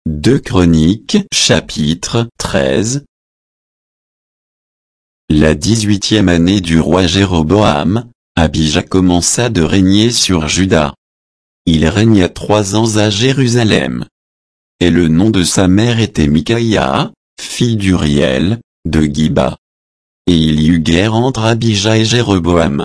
2 Chroniques, chapitre 13. La 18e année du roi Jéroboam, Abija commença de régner sur Juda. Il régna 3 ans à Jérusalem. Et le nom de sa mère était Mikaïa, fille d'Uriel, de Giba. Et il y eut guerre entre Abija et Jéroboam.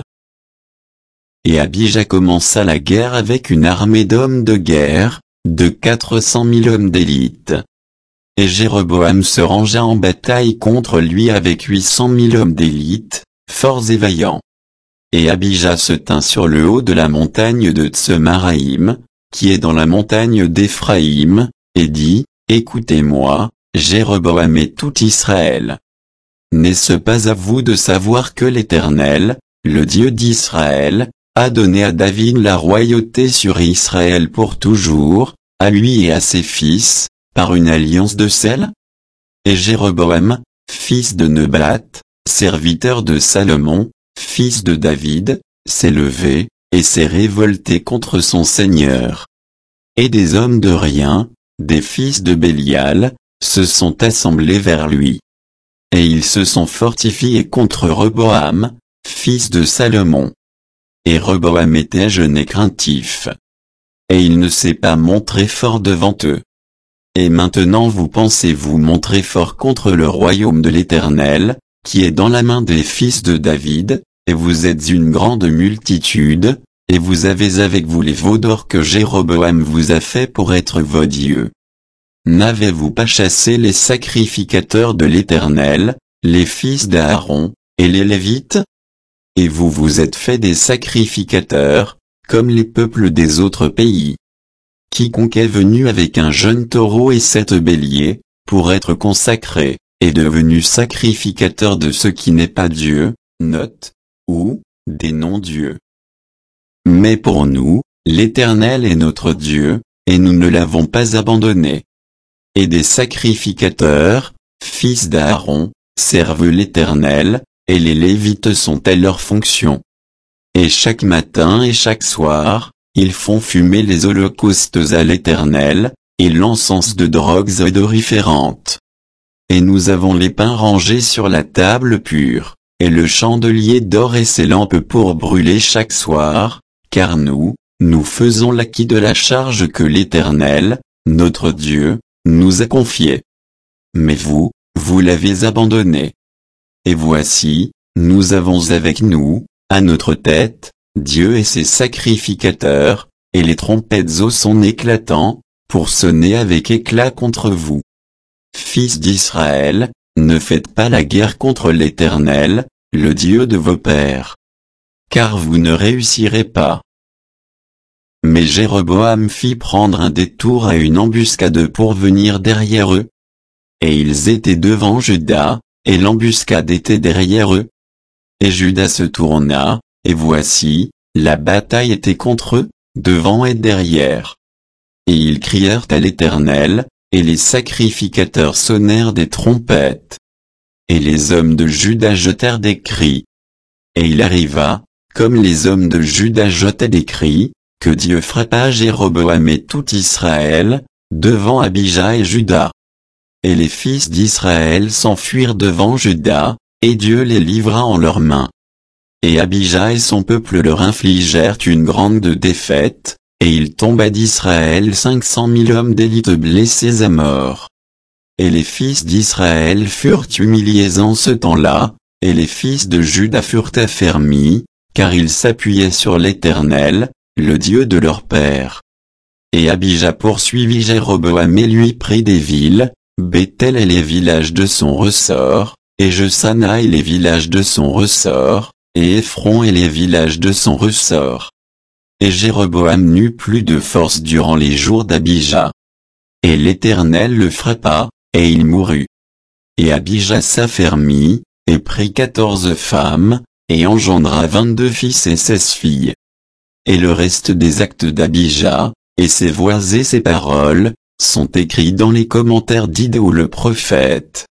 Et Abija commença la guerre avec une armée d'hommes de guerre, de 400 000 hommes d'élite. Et Jéroboam se rangea en bataille contre lui avec 800 000 hommes d'élite, forts et vaillants. Et Abija se tint sur le haut de la montagne de Tsemaraïm, qui est dans la montagne d'Éphraïm, et dit, écoutez-moi, Jéroboam et tout Israël. N'est-ce pas à vous de savoir que l'Éternel, le Dieu d'Israël, a donné à David la royauté sur Israël pour toujours, à lui et à ses fils, par une alliance de sel? Et Jéroboam, fils de Nebat, serviteur de Salomon, fils de David, s'est levé, et s'est révolté contre son Seigneur. Et des hommes de rien, des fils de Bélial, se sont assemblés vers lui. Et ils se sont fortifiés contre Roboam, fils de Salomon. Et Roboam était jeune et craintif. Et il ne s'est pas montré fort devant eux. Et maintenant vous pensez vous montrer fort contre le royaume de l'Éternel, qui est dans la main des fils de David, et vous êtes une grande multitude, et vous avez avec vous les veaux d'or que Jéroboam vous a fait pour être vos dieux. N'avez-vous pas chassé les sacrificateurs de l'Éternel, les fils d'Aaron, et les Lévites? Et vous vous êtes fait des sacrificateurs, comme les peuples des autres pays. Quiconque est venu avec un jeune taureau et 7 béliers, pour être consacré, est devenu sacrificateur de ce qui n'est pas Dieu, ou des non-dieux. Mais pour nous, l'Éternel est notre Dieu, et nous ne l'avons pas abandonné. Et des sacrificateurs, fils d'Aaron, servent l'Éternel, et les Lévites sont à leur fonction. Et chaque matin et chaque soir, ils font fumer les holocaustes à l'Éternel, et l'encens de drogues odoriférantes. Et nous avons les pains rangés sur la table pure, et le chandelier d'or et ses lampes pour brûler chaque soir, car nous faisons l'acquit de la charge que l'Éternel, notre Dieu, nous a confiée. Mais vous l'avez abandonné. Et voici, nous avons avec nous, à notre tête, Dieu et ses sacrificateurs, et les trompettes au son éclatant, pour sonner avec éclat contre vous. Fils d'Israël, ne faites pas la guerre contre l'Éternel, le Dieu de vos pères. Car vous ne réussirez pas. Mais Jéroboam fit prendre un détour à une embuscade pour venir derrière eux. Et ils étaient devant Juda, et l'embuscade était derrière eux. Et Juda se tourna, et voici, la bataille était contre eux, devant et derrière. Et ils crièrent à l'Éternel, et les sacrificateurs sonnèrent des trompettes. Et les hommes de Juda jetèrent des cris. Et il arriva, comme les hommes de Juda jetaient des cris, que Dieu frappa Jéroboam et tout Israël, devant Abija et Juda. Et les fils d'Israël s'enfuirent devant Juda, et Dieu les livra en leurs mains. Et Abija et son peuple leur infligèrent une grande défaite, et il tomba d'Israël 500 000 hommes d'élite blessés à mort. Et les fils d'Israël furent humiliés en ce temps-là, et les fils de Juda furent affermis, car ils s'appuyaient sur l'Éternel, le Dieu de leur père. Et Abija poursuivit Jéroboam et lui prit des villes, Béthel et les villages de son ressort, et Jesana et les villages de son ressort, et Éphron et les villages de son ressort. Et Jéroboam n'eut plus de force durant les jours d'Abija. Et l'Éternel le frappa, et il mourut. Et Abija s'affermit, et prit 14 femmes, et engendra 22 fils et 16 filles. Et le reste des actes d'Abija, et ses voix et ses paroles, sont écrits dans les commentaires d'Iddo le prophète.